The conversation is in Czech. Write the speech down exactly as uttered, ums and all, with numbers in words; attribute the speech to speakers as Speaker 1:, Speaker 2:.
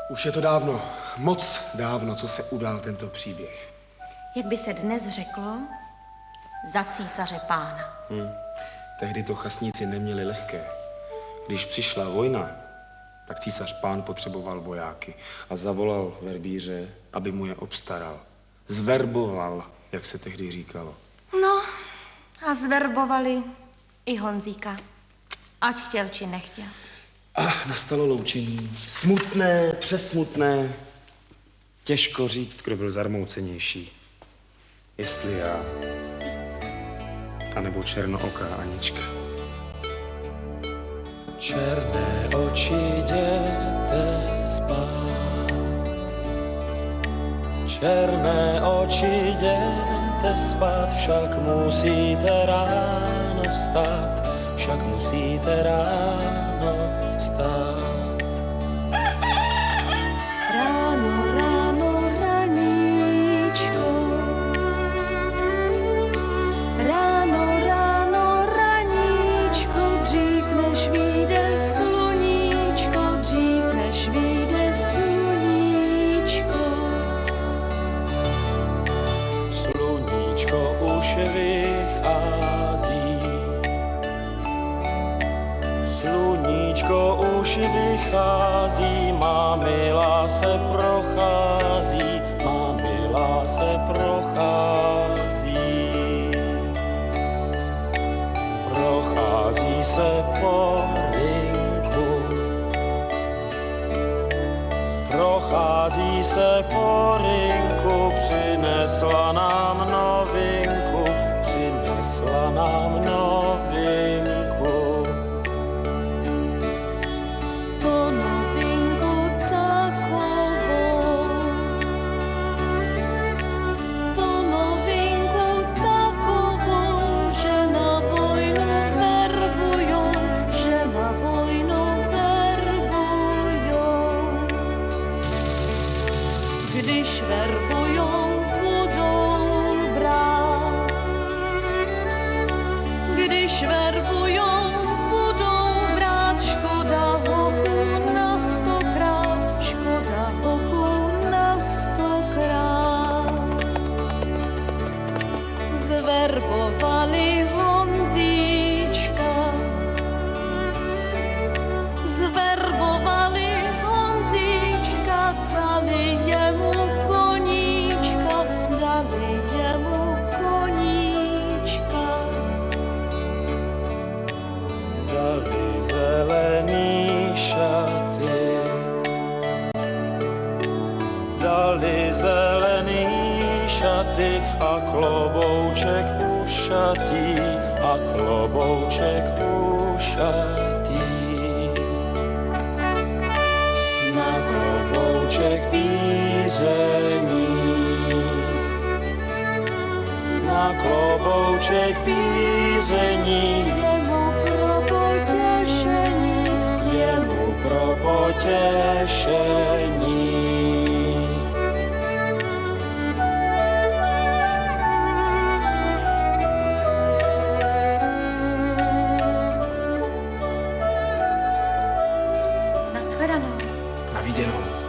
Speaker 1: Už je to dávno, moc dávno, co se udál tento příběh.
Speaker 2: Jak by se dnes řeklo, za císaře pána.
Speaker 1: Hmm. Tehdy to chasníci neměli lehké. Když přišla vojna, tak císař pán potřeboval vojáky a zavolal verbíře, aby mu je obstaral. Zverboval, jak se tehdy říkalo.
Speaker 2: No a zverbovali i Honzíka, ať chtěl či nechtěl.
Speaker 1: A nastalo loučení. Smutné, přesmutné. Těžko říct, kdo byl zarmoucenější. Jestli já, anebo černooká Anička.
Speaker 3: Černé oči jděte spát, černé oči jděte spát, však musíte ráno vstát, však musíte ráno vstát.
Speaker 4: Ráno, ráno, raníčko, ráno, ráno, raníčko, dřív než vyjde sluníčko, dřív než vyjde sluníčko.
Speaker 3: Sluníčko už vychází, sluníčko už vychází, má milá se prochází, má milá se prochází. Prochází se po rynku, prochází se po rynku, přinesla nám novinku, přinesla nám novinku.
Speaker 4: To novinku takovou, to novinku takovou, že na vojnu verbujou, že na vojnu verbujou. Když verbujou, budou brát, když verbujou, budou brát, škoda hochu na stokrát, škoda hochu na stokrát. Zverbovali Honzíčka, zverbovali Honzíčka, dali jemu koníčka, dali jemu koníčka.
Speaker 3: Dali zelený šaty, dali zelený šaty a klobouček ušatý, a klobouček ušatý. Na klobouček píření, na klobouček píření,
Speaker 4: Jemu pro potěšení,
Speaker 3: jemu pro potěšení.
Speaker 2: Nashledanou.
Speaker 1: Na viděnou.